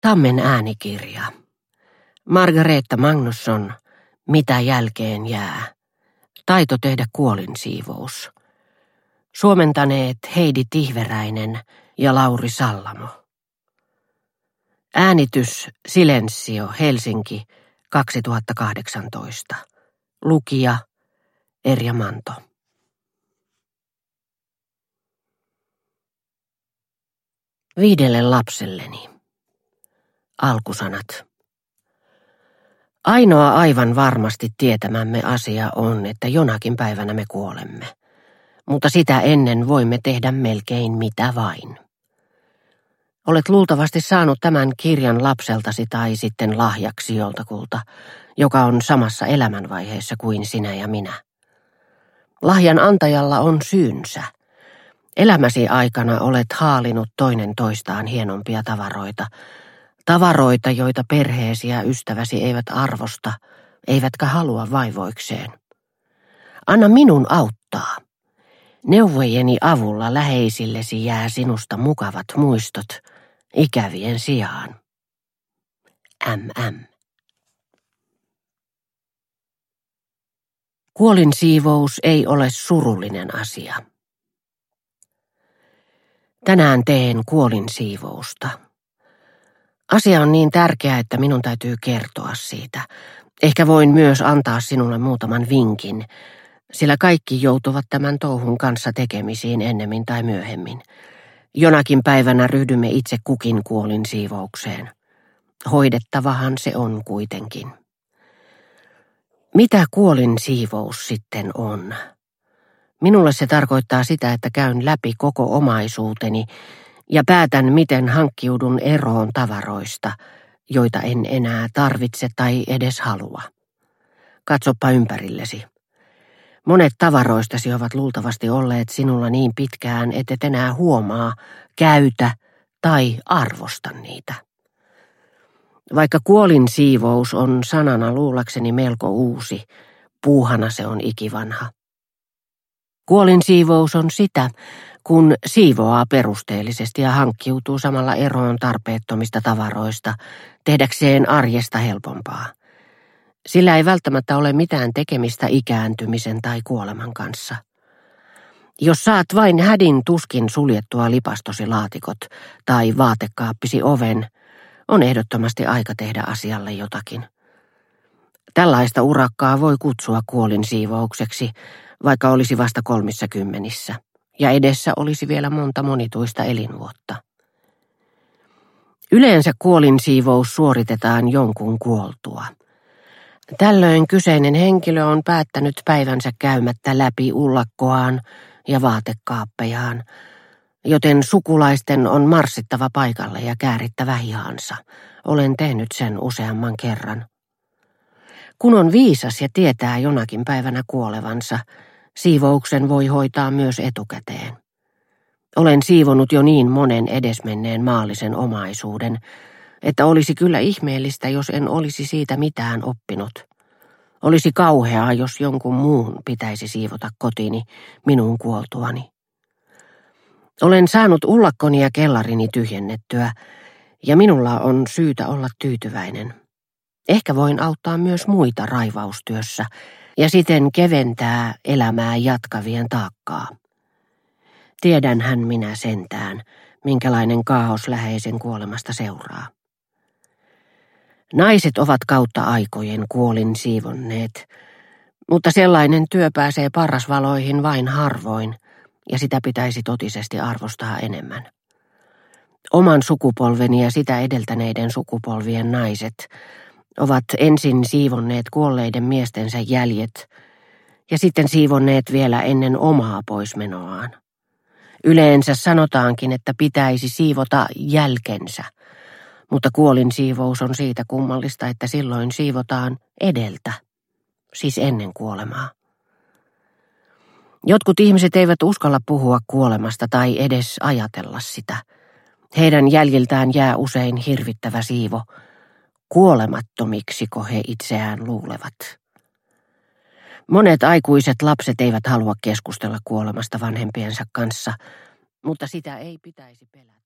Tammen äänikirja. Margareetta Magnusson, Mitä jälkeen jää? Taito tehdä kuolinsiivous. Suomentaneet Heidi Tihveräinen ja Lauri Sallamo. Äänitys Silensio, Helsinki, 2018. Lukija Erja Manto. Viidelle lapselleni. Alkusanat. Ainoa aivan varmasti tietämämme asia on, että jonakin päivänä me kuolemme. Mutta sitä ennen voimme tehdä melkein mitä vain. Olet luultavasti saanut tämän kirjan lapseltasi tai sitten lahjaksi joltakulta, joka on samassa elämänvaiheessa kuin sinä ja minä. Lahjan antajalla on syynsä. Elämäsi aikana olet haalinut toinen toistaan hienompia tavaroita, tavaroita, joita perheesi ja ystäväsi eivät arvosta, eivätkä halua vaivoikseen. Anna minun auttaa. Neuvojeni avulla läheisillesi jää sinusta mukavat muistot, ikävien sijaan. MM. Kuolinsiivous ei ole surullinen asia. Tänään teen kuolinsiivousta. Asia on niin tärkeä, että minun täytyy kertoa siitä. Ehkä voin myös antaa sinulle muutaman vinkin, sillä kaikki joutuvat tämän touhun kanssa tekemisiin ennemmin tai myöhemmin. Jonakin päivänä ryhdymme itse kukin kuolinsiivoukseen. Hoidettavahan se on kuitenkin. Mitä kuolinsiivous sitten on? Minulle se tarkoittaa sitä, että käyn läpi koko omaisuuteni ja päätän, miten hankkiudun eroon tavaroista, joita en enää tarvitse tai edes halua. Katsoppa ympärillesi. Monet tavaroistasi ovat luultavasti olleet sinulla niin pitkään, et enää huomaa, käytä tai arvosta niitä. Vaikka kuolinsiivous on sanana luulakseni melko uusi, puuhana se on ikivanha. Kuolinsiivous on sitä, kun siivoaa perusteellisesti ja hankkiutuu samalla eroon tarpeettomista tavaroista, tehdäkseen arjesta helpompaa. Sillä ei välttämättä ole mitään tekemistä ikääntymisen tai kuoleman kanssa. Jos saat vain hädin tuskin suljettua lipastosi laatikot tai vaatekaappisi oven, on ehdottomasti aika tehdä asialle jotakin. Tällaista urakkaa voi kutsua kuolinsiivoukseksi, vaikka olisi vasta 30, ja edessä olisi vielä monta monituista elinvuotta. Yleensä kuolinsiivous suoritetaan jonkun kuoltua. Tällöin kyseinen henkilö on päättänyt päivänsä käymättä läpi ullakkoaan ja vaatekaappejaan, joten sukulaisten on marssittava paikalle ja käärittävä hihansa. Olen tehnyt sen useamman kerran. Kun on viisas ja tietää jonakin päivänä kuolevansa, siivouksen voi hoitaa myös etukäteen. Olen siivonut jo niin monen edesmenneen maallisen omaisuuden, että olisi kyllä ihmeellistä, jos en olisi siitä mitään oppinut. Olisi kauheaa, jos jonkun muun pitäisi siivota kotini minun kuoltuani. Olen saanut ullakkoni ja kellarini tyhjennettyä, ja minulla on syytä olla tyytyväinen. Ehkä voin auttaa myös muita raivaustyössä ja siten keventää elämää jatkavien taakkaa. Tiedänhän minä sentään, minkälainen kaos läheisen kuolemasta seuraa. Naiset ovat kautta aikojen kuolin siivonneet, mutta sellainen työ pääsee parrasvaloihin vain harvoin, ja sitä pitäisi totisesti arvostaa enemmän. Oman sukupolveni ja sitä edeltäneiden sukupolvien naiset ovat ensin siivonneet kuolleiden miestensä jäljet ja sitten siivonneet vielä ennen omaa poismenoaan. Yleensä sanotaankin, että pitäisi siivota jälkensä, mutta kuolinsiivous on siitä kummallista, että silloin siivotaan edeltä, siis ennen kuolemaa. Jotkut ihmiset eivät uskalla puhua kuolemasta tai edes ajatella sitä. Heidän jäljiltään jää usein hirvittävä siivo. Kuolemattomiksiko he itseään luulevat? Monet aikuiset lapset eivät halua keskustella kuolemasta vanhempiensa kanssa, mutta sitä ei pitäisi pelätä.